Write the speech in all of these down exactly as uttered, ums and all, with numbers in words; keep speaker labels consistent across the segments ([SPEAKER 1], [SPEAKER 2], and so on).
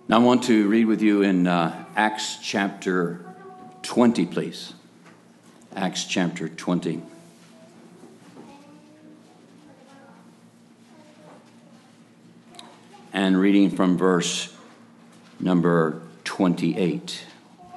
[SPEAKER 1] Now I want to read with you in uh, Acts chapter twenty, please. Acts chapter twenty. And reading from verse number twenty-eight.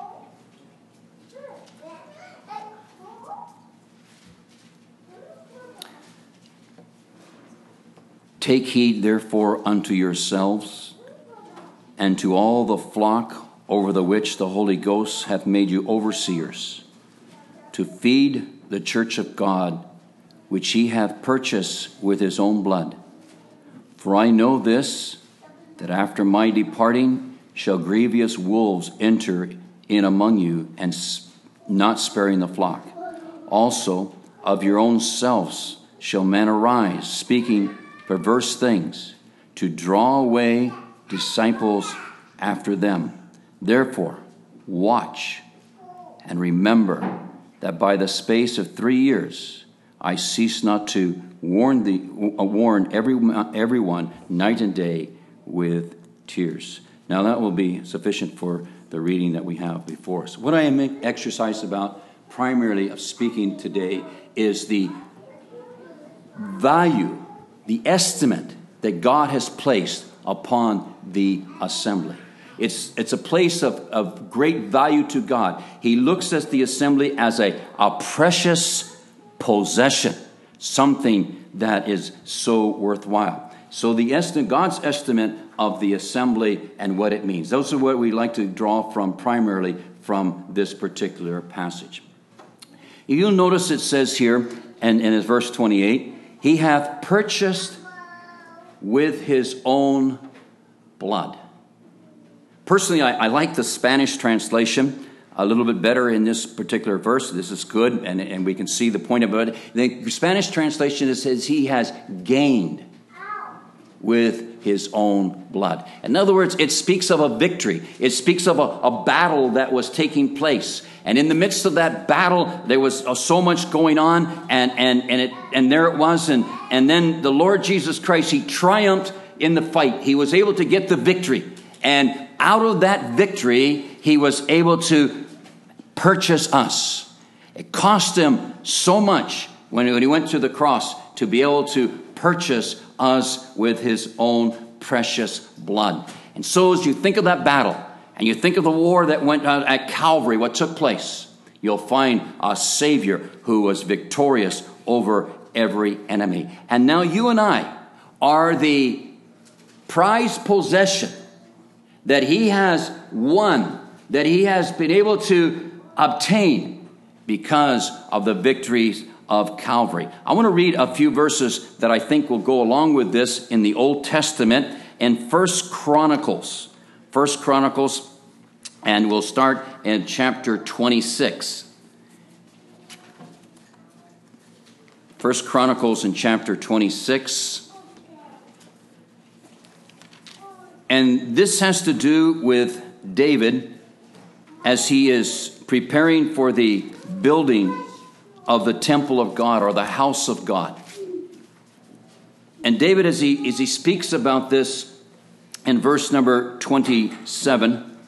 [SPEAKER 1] Take heed, therefore, unto yourselves and to all the flock over the which the Holy Ghost hath made you overseers, to feed the church of God, which he hath purchased with his own blood. For I know this, that after my departing shall grievous wolves enter in among you, and not sparing the flock. Also of your own selves shall men arise, speaking perverse things, to draw away disciples after them. Therefore, watch and remember that by the space of three years I cease not to warn the uh, warn every, everyone night and day with tears. Now that will be sufficient for the reading that we have before us. What I am exercised about primarily of speaking today is the value, the estimate that God has placed upon the assembly. It's, it's a place of, of great value to God. He looks at the assembly as a, a precious possession, something that is so worthwhile. So the estimate, God's estimate of the assembly and what it means. Those are what we like to draw from primarily from this particular passage. You'll notice it says here, and in verse twenty-eight, he hath purchased with his own blood. Personally, I, I like the Spanish translation a little bit better in this particular verse. This is good, and, and we can see the point about it. The Spanish translation, it says he has gained with his own blood. In other words, it speaks of a victory. It speaks of a, a battle that was taking place. And in the midst of that battle, there was uh, so much going on, and and and it and there it was, and and then the Lord Jesus Christ, he triumphed in the fight. He was able to get the victory, and out of that victory, he was able to purchase us. It cost him so much when he went to the cross to be able to purchase us with his own precious blood. And so as you think of that battle, and you think of the war that went on at Calvary, what took place, you'll find a Savior who was victorious over every enemy. And now you and I are the prized possession that he has won, that he has been able to obtain because of the victories of Calvary. I want to read a few verses that I think will go along with this in the Old Testament in First Chronicles. First Chronicles, and we'll start in chapter twenty-six. First Chronicles in chapter twenty-six. And this has to do with David as he is preparing for the building of the temple of God, or the house of God. And David, as he, as he speaks about this in verse number twenty-seven,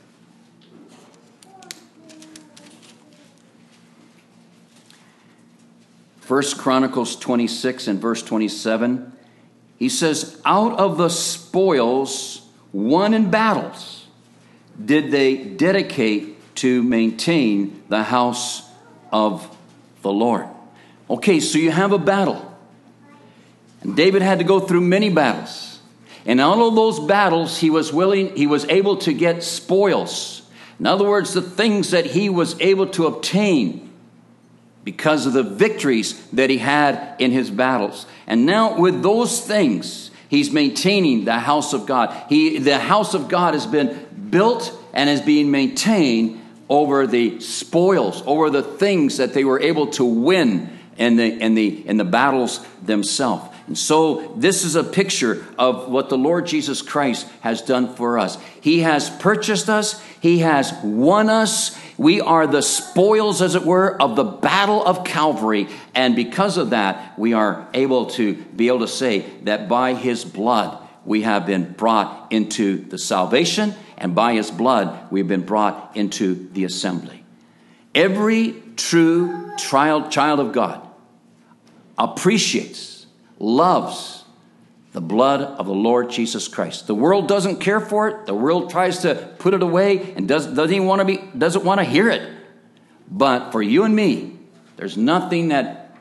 [SPEAKER 1] First Chronicles twenty-six and verse twenty-seven, he says, out of the spoils won in battles did they dedicate to maintain the house of the Lord. Okay, so you have a battle. And David had to go through many battles. And all of those battles, he was willing, he was able to get spoils. In other words, the things that he was able to obtain because of the victories that he had in his battles. And now with those things, he's maintaining the house of God. He, the house of God has been built and is being maintained over the spoils, over the things that they were able to win in the in the in the battles themselves. And so this is a picture of what the Lord Jesus Christ has done for us. He has purchased us. He has won us. We are the spoils, as it were, of the battle of Calvary. And because of that, we are able to be able to say that by his blood, we have been brought into the salvation and by his blood we've been brought into the assembly. Every true child, child of God appreciates, loves the blood of the Lord Jesus Christ. The world doesn't care for it. The world tries to put it away and does, doesn't even want to be, doesn't want to hear it. But for you and me, there's nothing that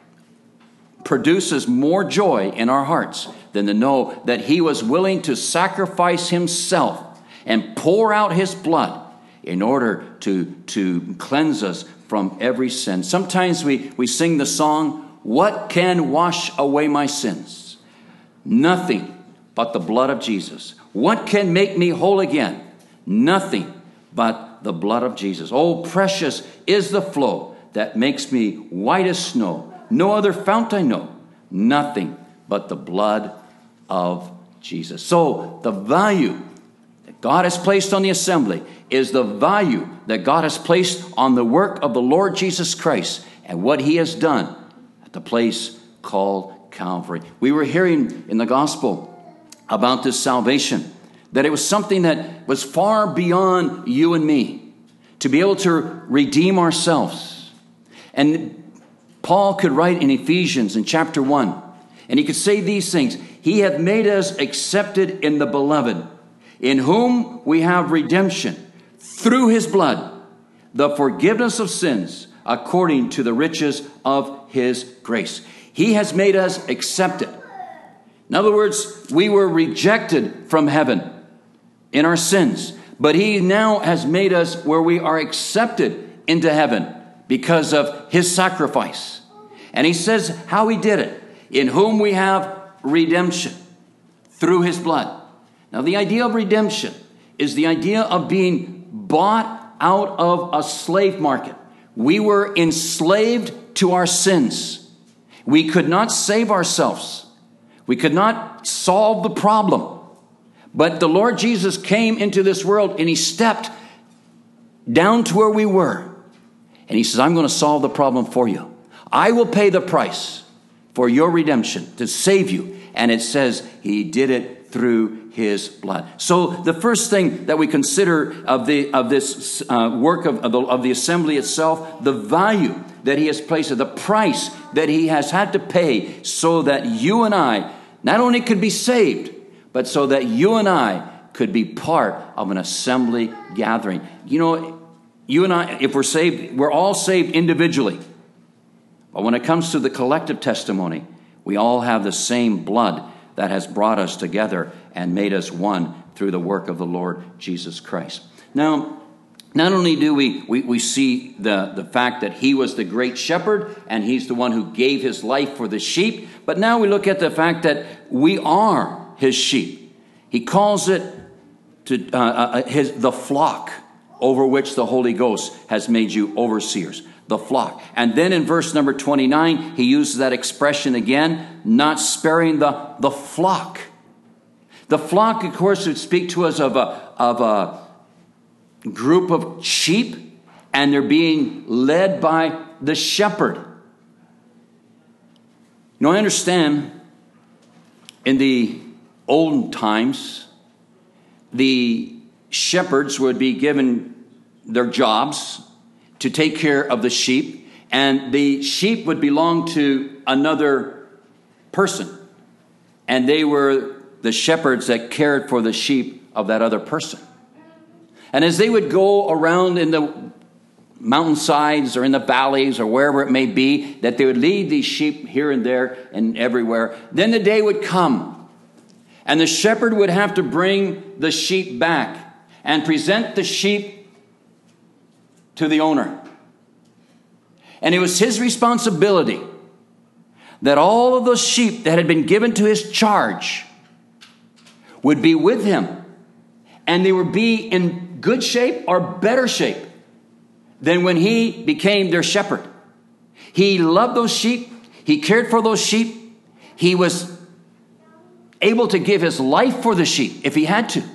[SPEAKER 1] produces more joy in our hearts than to know that he was willing to sacrifice himself and pour out his blood in order to, to cleanse us from every sin. Sometimes we, we sing the song, "What can wash away my sins? Nothing but the blood of Jesus. What can make me whole again? Nothing but the blood of Jesus. Oh, precious is the flow that makes me white as snow. No other fount I know. Nothing but the blood of Jesus." So the value that God has placed on the assembly is the value that God has placed on the work of the Lord Jesus Christ and what he has done at the place called Calvary. We were hearing in the gospel about this salvation, that it was something that was far beyond you and me, to be able to redeem ourselves. And Paul could write in Ephesians in chapter one, and he could say these things: "He hath made us accepted in the beloved, in whom we have redemption through his blood, the forgiveness of sins, according to the riches of his grace." He has made us accepted. In other words, we were rejected from heaven in our sins, but he now has made us where we are accepted into heaven because of his sacrifice. And he says how he did it: "In whom we have redemption through his blood." Now, the idea of redemption is the idea of being bought out of a slave market. We were enslaved to our sins. We could not save ourselves. We could not solve the problem. But the Lord Jesus came into this world and he stepped down to where we were. And he says, "I'm going to solve the problem for you. I will pay the price for your redemption to save you." And it says he did it through his blood. So the first thing that we consider of the of this uh, work of, of, the, of the assembly itself, the value that he has placed, the price that he has had to pay so that you and I not only could be saved, but so that you and I could be part of an assembly gathering. You know, you and I, if we're saved, we're all saved individually. But when it comes to the collective testimony, we all have the same blood that has brought us together and made us one through the work of the Lord Jesus Christ. Now, not only do we, we, we see the, the fact that he was the great shepherd and he's the one who gave his life for the sheep, but now we look at the fact that we are his sheep. He calls it to uh, uh, his the flock over which the Holy Ghost has made you overseers. The flock. And then in verse number twenty-nine, he uses that expression again, not sparing the, the flock. The flock, of course, would speak to us of a, of a group of sheep, and they're being led by the shepherd. Now, I understand in the olden times, the shepherds would be given their jobs to take care of the sheep, and the sheep would belong to another person, and they were the shepherds that cared for the sheep of that other person. And as they would go around in the mountainsides or in the valleys or wherever it may be, that they would lead these sheep here and there and everywhere, then the day would come, and the shepherd would have to bring the sheep back and present the sheep to the owner. And it was his responsibility that all of those sheep that had been given to his charge would be with him, and they would be in good shape or better shape than when he became their shepherd. He loved those sheep. He cared for those sheep. He was able to give his life for the sheep if he had to,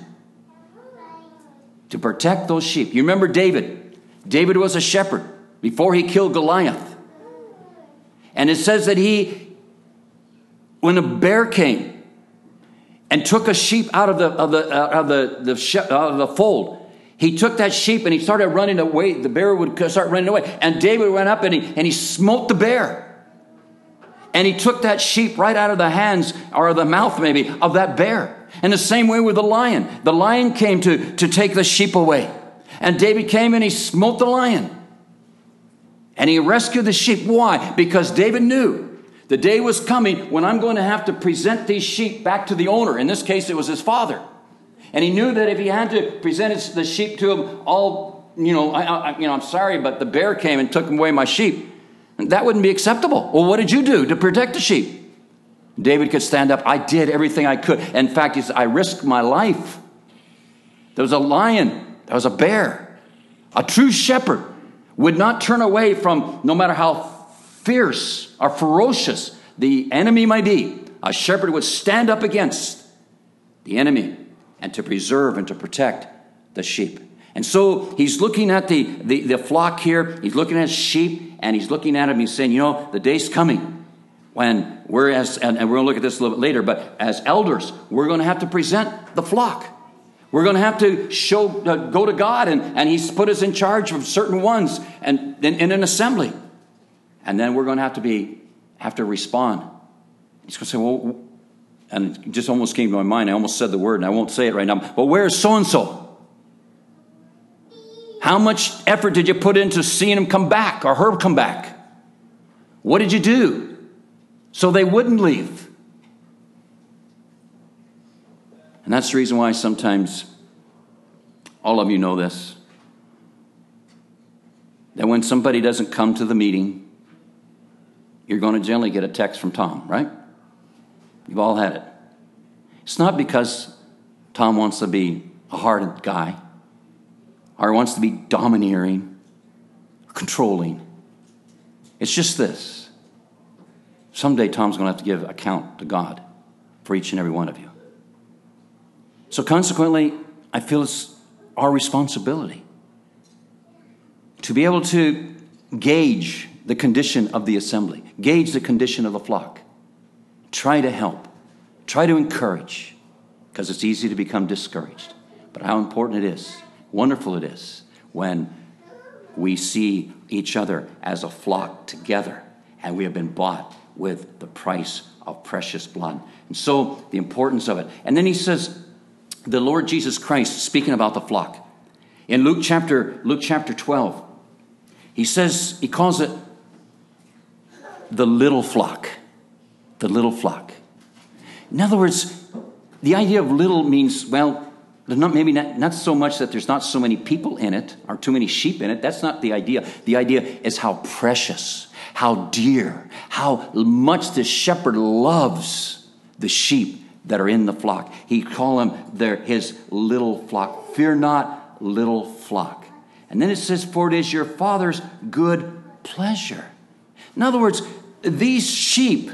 [SPEAKER 1] to protect those sheep. You remember David. David was a shepherd before he killed Goliath. And it says that he, when a bear came and took a sheep out of the of the uh, of the, the she- out of the fold. He took that sheep and he started running away. The bear would start running away. And David went up and he, and he smote the bear. And he took that sheep right out of the hands, or the mouth maybe, of that bear. And the same way with the lion. The lion came to, to take the sheep away. And David came and he smote the lion. And he rescued the sheep. Why? Because David knew the day was coming when I'm going to have to present these sheep back to the owner. In this case, it was his father. And he knew that if he had to present his, the sheep to him, all, you know, I, I, you know, I'm sorry, but the bear came and took away my sheep. That wouldn't be acceptable. Well, what did you do to protect the sheep? David could stand up. I did everything I could. In fact, he said, I risked my life. There was a lion. There was a bear. A true shepherd would not turn away from, no matter how fierce or ferocious the enemy might be, a shepherd would stand up against the enemy and to preserve and to protect the sheep. And so he's looking at the, the, the flock here. He's looking at sheep, and he's looking at them. He's saying, you know, the day's coming when we're, as, and, and we're going to look at this a little bit later, but as elders, we're going to have to present the flock. We're going to have to show, uh, go to God, and, and he's put us in charge of certain ones and in, in an assembly. And then we're going to have to be, have to respond. He's going to say, well, and it just almost came to my mind. I almost said the word, and I won't say it right now. But where's so-and-so? How much effort did you put into seeing him come back or her come back? What did you do so they wouldn't leave? And that's the reason why sometimes, all of you know this, that when somebody doesn't come to the meeting, you're going to generally get a text from Tom, right? You've all had it. It's not because Tom wants to be a hard guy or wants to be domineering or controlling. It's just this. Someday Tom's going to have to give account to God for each and every one of you. So consequently, I feel it's our responsibility to be able to gauge the condition of the assembly, gauge the condition of the flock. Try to help. Try to encourage, because it's easy to become discouraged. But how important it is, wonderful it is, when we see each other as a flock together, and we have been bought with the price of precious blood. And so, the importance of it. And then he says, the Lord Jesus Christ, speaking about the flock, in Luke chapter, Luke chapter twelve, he says, he calls it the little flock. The little flock. In other words, the idea of little means, well, there's not, maybe not, not so much that there's not so many people in it or too many sheep in it. That's not the idea. The idea is how precious, how dear, how much the shepherd loves the sheep that are in the flock. He call them their, his little flock. Fear not, little flock. And then it says, for it is your Father's good pleasure. In other words, these sheep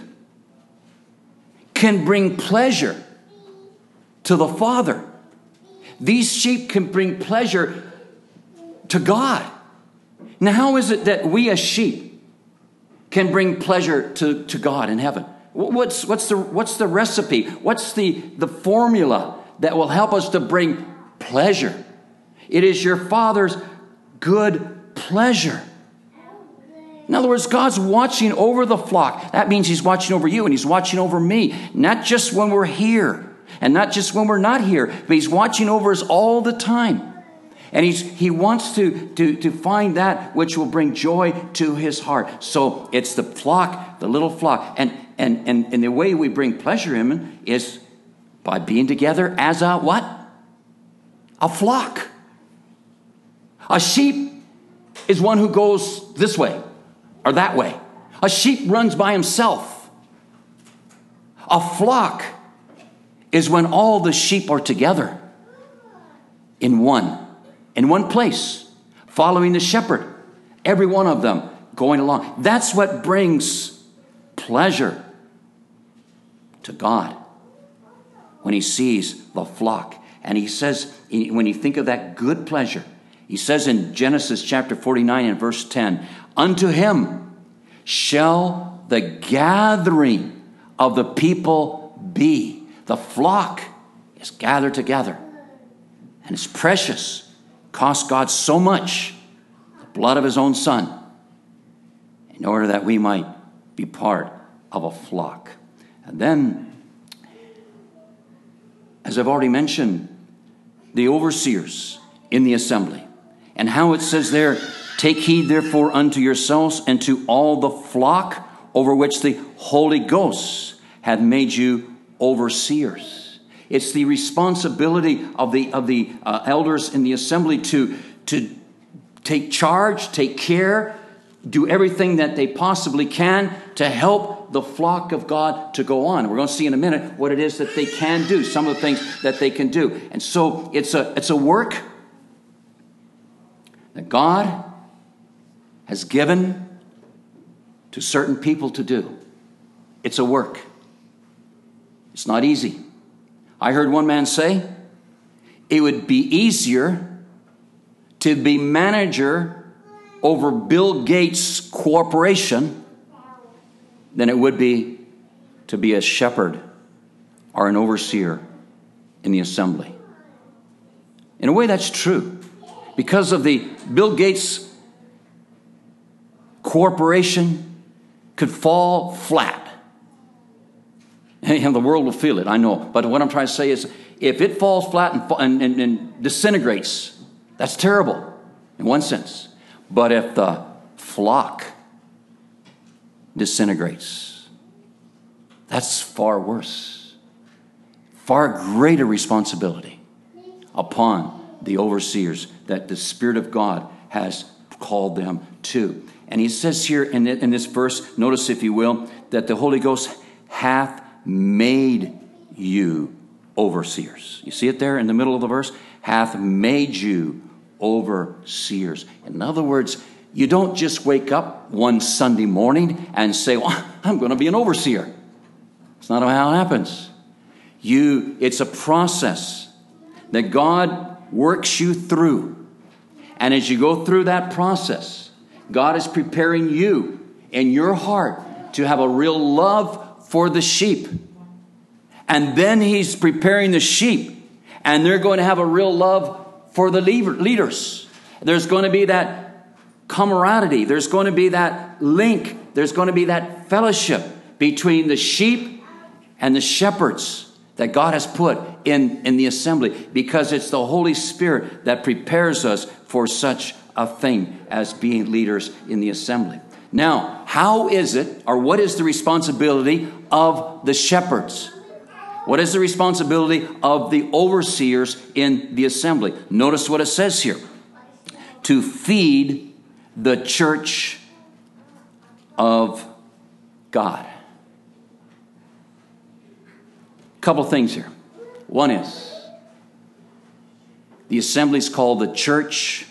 [SPEAKER 1] can bring pleasure to the Father. These sheep can bring pleasure to God. Now, how is it that we as sheep can bring pleasure to, to God in heaven? What's, what's, the, what's the recipe? What's the, the formula that will help us to bring pleasure? It is your Father's good pleasure. In other words, God's watching over the flock. That means he's watching over you and he's watching over me. Not just when we're here and not just when we're not here, but he's watching over us all the time. And he's, he wants to, to, to find that which will bring joy to his heart. So it's the flock, the little flock. And, and, and, and the way we bring pleasure in him is by being together as a what? A flock. A sheep is one who goes this way or that way. A sheep runs by himself. A flock is when all the sheep are together in one, in one place, following the shepherd, every one of them going along. That's what brings pleasure to God when he sees the flock. And he says, when you think of that good pleasure, he says in Genesis chapter forty-nine and verse ten, unto him shall the gathering of the people be. The flock is gathered together. And it's precious. Cost God so much, the blood of his own Son, in order that we might be part of a flock. And then, as I've already mentioned, the overseers in the assembly. And how it says there, take heed therefore unto yourselves and to all the flock over which the Holy Ghost hath made you overseers. It's the responsibility of the of the uh, elders in the assembly to, to take charge, take care, do everything that they possibly can to help the flock of God to go on. We're going to see in a minute what it is that they can do, some of the things that they can do. And so it's a it's a work that God has given to certain people to do. It's a work. It's not easy. I heard one man say, it would be easier to be manager over Bill Gates' corporation than it would be to be a shepherd or an overseer in the assembly. In a way, that's true. Because of the Bill Gates corporation could fall flat. And the world will feel it, I know. But what I'm trying to say is, if it falls flat and, and, and disintegrates, that's terrible in one sense. But if the flock disintegrates, that's far worse. Far greater responsibility upon the overseers that the Spirit of God has called them to. And he says here in, in this verse, notice if you will, that the Holy Ghost hath made you overseers. You see it there in the middle of the verse? Hath made you overseers. In other words, you don't just wake up one Sunday morning and say, well, I'm going to be an overseer. It's not how it happens. You, it's a process that God works you through. And as you go through that process, God is preparing you in your heart to have a real love for the sheep. And then he's preparing the sheep, and they're going to have a real love for the leaders. There's going to be that camaraderie. There's going to be that link. There's going to be that fellowship between the sheep and the shepherds that God has put in, in the assembly, because it's the Holy Spirit that prepares us for such a thing as being leaders in the assembly. Now, how is it, or what is the responsibility of the shepherds? What is the responsibility of the overseers in the assembly? Notice what it says here. To feed the church of God. A couple things here. One is, the assembly is called the church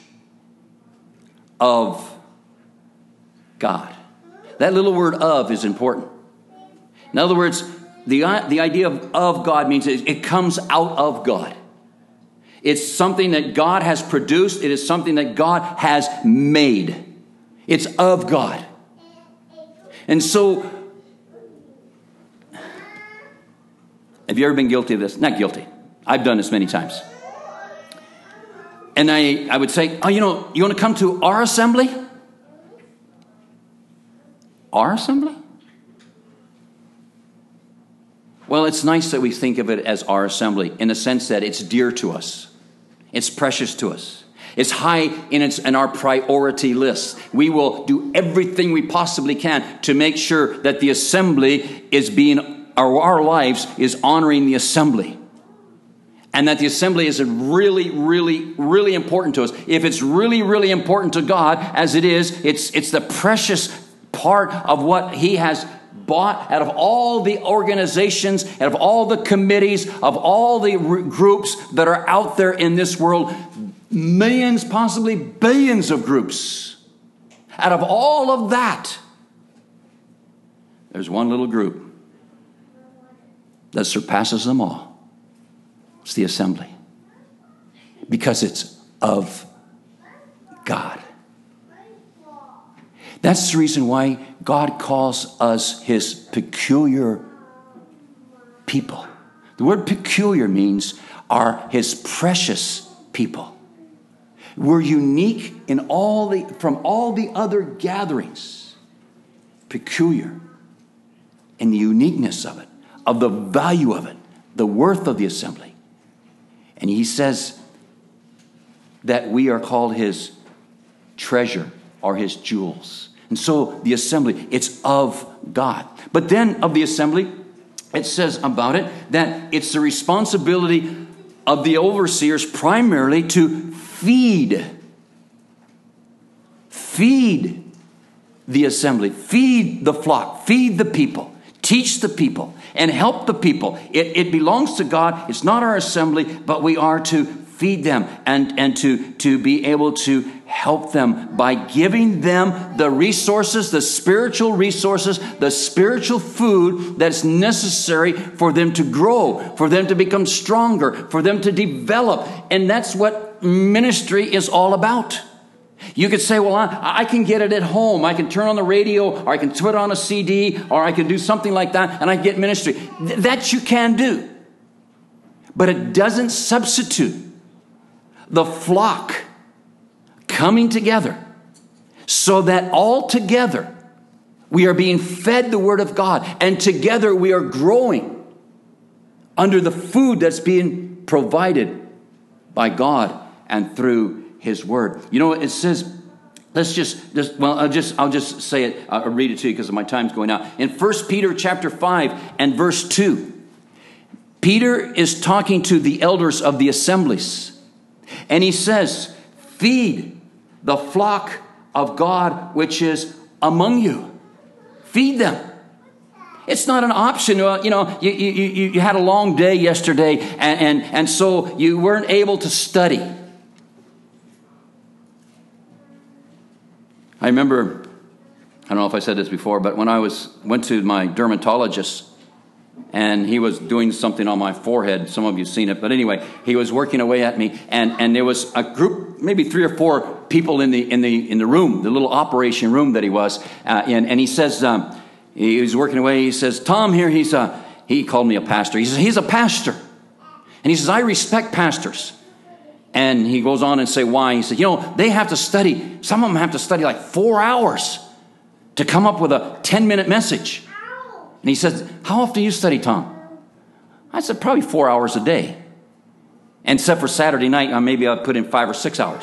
[SPEAKER 1] of God. That little word "of" is important. In other words, the, the idea of, of God means it, it comes out of God. It's something that God has produced. It is something that God has made. It's of God. And so, have you ever been guilty of this? Not guilty. I've done this many times. And I, I would say, oh, you know, you want to come to our assembly? Our assembly? Well, it's nice that we think of it as our assembly in the sense that it's dear to us. It's precious to us. It's high in its in our priority list. We will do everything we possibly can to make sure that the assembly is being, or our lives is honoring the assembly. And that the assembly is really, really, really important to us. If it's really, really important to God, as it is, it's it's the precious part of what He has bought out of all the organizations, out of all the committees, of all the r- groups that are out there in this world. Millions, possibly billions of groups. Out of all of that, there's one little group that surpasses them all. It's the assembly. Because it's of God. That's the reason why God calls us His peculiar people. The word peculiar means are his precious people. We're unique in all the, from all the other gatherings. Peculiar in the uniqueness of it, of the value of it, the worth of the assembly. And he says that we are called his treasure or his jewels. And so the assembly, it's of God. But then of the assembly, it says about it that it's the responsibility of the overseers primarily to feed. Feed the assembly. Feed the flock. Feed the people. Teach the people. And help the people. It, it belongs to God. It's not our assembly, but we are to feed them and, and to, to be able to help them by giving them the resources, the spiritual resources, the spiritual food that's necessary for them to grow, for them to become stronger, for them to develop. And that's what ministry is all about. You could say, well, I, I can get it at home. I can turn on the radio, or I can put on a C D, or I can do something like that, and I get ministry. Th- that you can do. But it doesn't substitute the flock coming together so that all together we are being fed the Word of God, and together we are growing under the food that's being provided by God and through his Word. You know, it says, let's just, just well, I'll just, I'll just say it, I'll read it to you because my time's going out. In First Peter chapter five and verse two, Peter is talking to the elders of the assemblies. And he says, feed the flock of God which is among you. Feed them. It's not an option. Uh, you know, you, you, you, you had a long day yesterday, and, and, and so you weren't able to study. I remember, I don't know if I said this before, but when I was went to my dermatologist, and he was doing something on my forehead. Some of you have seen it. But anyway, he was working away at me. And, and there was a group, maybe three or four people in the in the in the room, the little operation room that he was uh, in. And he says, um, he was working away. He says, Tom here, he's a, he called me a pastor. He says, he's a pastor. And he says, I respect pastors. And he goes on and say, why? He said, you know, they have to study. Some of them have to study like four hours to come up with a ten-minute message. And he says, how often do you study, Tom? I said, probably four hours a day. And except for Saturday night, maybe I'll put in five or six hours.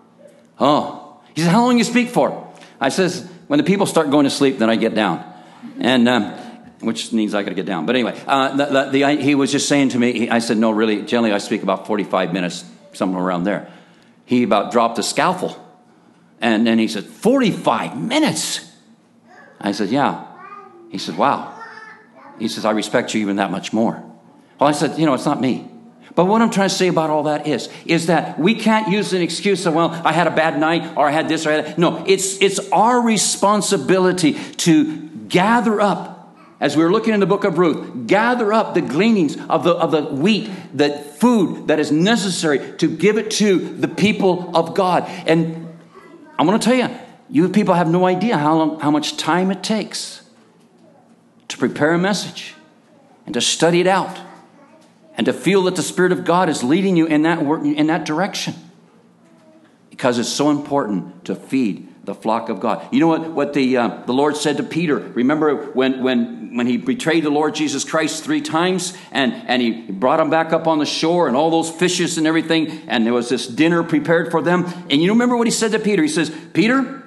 [SPEAKER 1] Oh. He said, how long do you speak for? I says, when the people start going to sleep, then I get down. And, um, which means I got to get down. But anyway, uh, the, the, the, he was just saying to me, he, I said, no, really, generally I speak about forty-five minutes, somewhere around there. He about dropped a scalpel. And then he said, forty-five minutes? I said, yeah. He said, wow. He says, I respect you even that much more. Well, I said, you know, it's not me. But what I'm trying to say about all that is, is that we can't use an excuse of, well, I had a bad night, or I had this, or I had that. No, it's, it's our responsibility to gather up, as we were looking in the book of Ruth, gather up the gleanings of the, of the wheat, the food that is necessary to give it to the people of God. And I'm going to tell you, you people have no idea how long, how much time it takes to prepare a message and to study it out and to feel that the Spirit of God is leading you in that in that direction, because it's so important to feed the flock of God. You know what, what the uh, the Lord said to Peter? Remember when when when he betrayed the Lord Jesus Christ three times, and, and he brought him back up on the shore, and all those fishes and everything, and there was this dinner prepared for them. And you remember what he said to Peter? He says, Peter,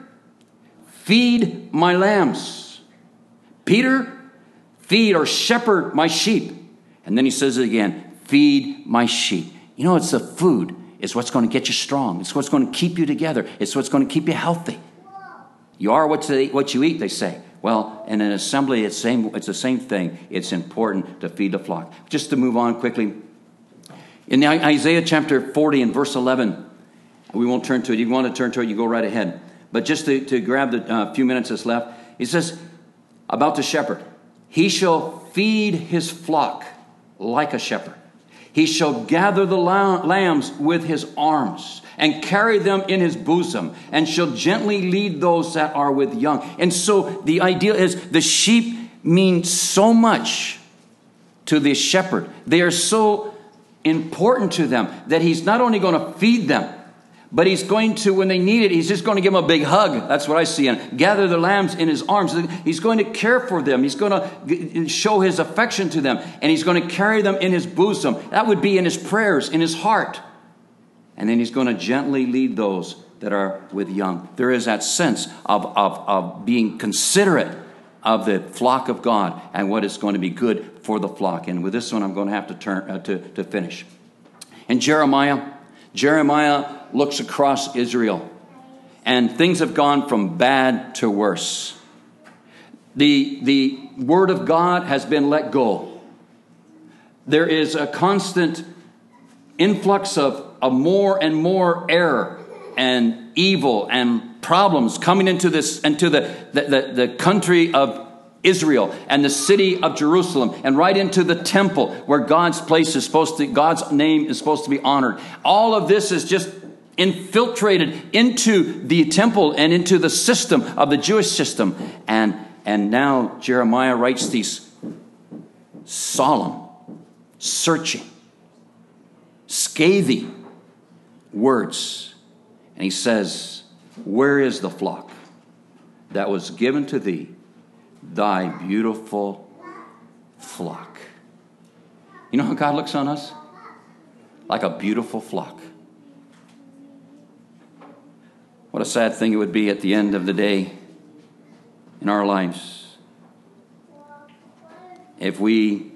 [SPEAKER 1] feed my lambs. Peter, feed or shepherd my sheep. And then he says it again, feed my sheep. You know, it's the food. It's what's going to get you strong. It's what's going to keep you together. It's what's going to keep you healthy. You are what you eat, what you eat, they say. Well, in an assembly, it's, same, it's the same thing. It's important to feed the flock. Just to move on quickly. In Isaiah chapter forty and verse eleven, we won't turn to it. If you want to turn to it, you go right ahead. But just to, to grab the uh, few minutes that's left, he says about the shepherd. He shall feed his flock like a shepherd. He shall gather the lambs with his arms and carry them in his bosom, and shall gently lead those that are with young. And so the idea is the sheep mean so much to the shepherd. They are so important to them that he's not only going to feed them, but he's going to, when they need it, he's just going to give them a big hug. That's what I see. And gather the lambs in his arms. He's going to care for them. He's going to show his affection to them. And he's going to carry them in his bosom. That would be in his prayers, in his heart. And then he's going to gently lead those that are with young. There is that sense of, of, of being considerate of the flock of God and what is going to be good for the flock. And with this one, I'm going to have to turn uh, to, to finish. In Jeremiah, Jeremiah looks across Israel, and things have gone from bad to worse. The, the word of God has been let go. There is a constant influx of, of more and more error and evil and problems coming into this, into the, the, the, the country of Israel and the city of Jerusalem, and right into the temple where God's place is supposed to, God's name is supposed to be honored. All of this is just infiltrated into the temple and into the system of the Jewish system. And, and now Jeremiah writes these solemn, searching, scathing words. And he says, where is the flock that was given to thee? Thy beautiful flock. You know how God looks on us? Like a beautiful flock. What a sad thing it would be at the end of the day in our lives if we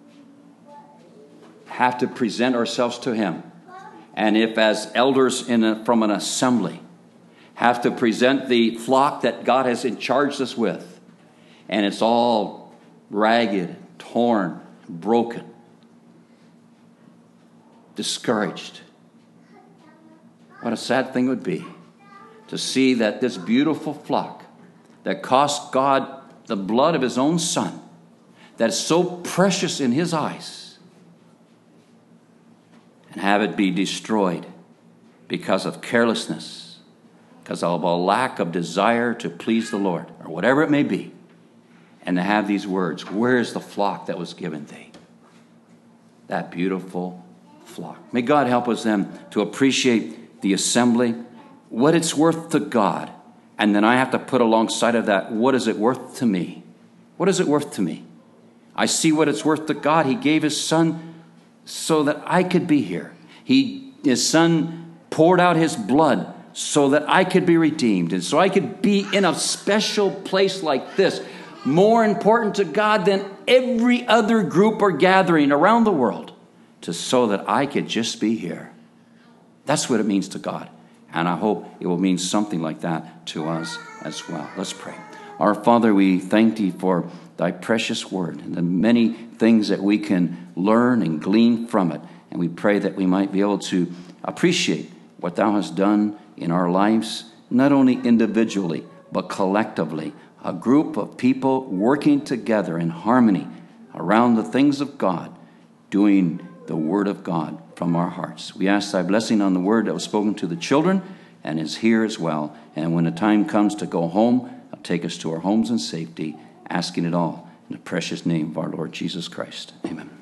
[SPEAKER 1] have to present ourselves to him, and if as elders in a, from an assembly have to present the flock that God has charged us with, and it's all ragged, torn, broken, discouraged. What a sad thing it would be to see that this beautiful flock that cost God the blood of his own son, that is so precious in his eyes, and have it be destroyed because of carelessness, because of a lack of desire to please the Lord, or whatever it may be. And to have these words, where is the flock that was given thee? That beautiful flock. May God help us then to appreciate the assembly, what it's worth to God. And then I have to put alongside of that, what is it worth to me? What is it worth to me? I see what it's worth to God. He gave his son so that I could be here. He, his son poured out his blood so that I could be redeemed. And so I could be in a special place like this, more important to God than every other group or gathering around the world, to so that I could just be here. That's what it means to God. And I hope it will mean something like that to us as well. Let's pray. Our Father, we thank thee for thy precious word and the many things that we can learn and glean from it. And we pray that we might be able to appreciate what thou hast done in our lives, not only individually, but collectively. A group of people working together in harmony around the things of God, doing the word of God from our hearts. We ask thy blessing on the word that was spoken to the children and is here as well. And when the time comes to go home, take us to our homes in safety, asking it all in the precious name of our Lord Jesus Christ. Amen.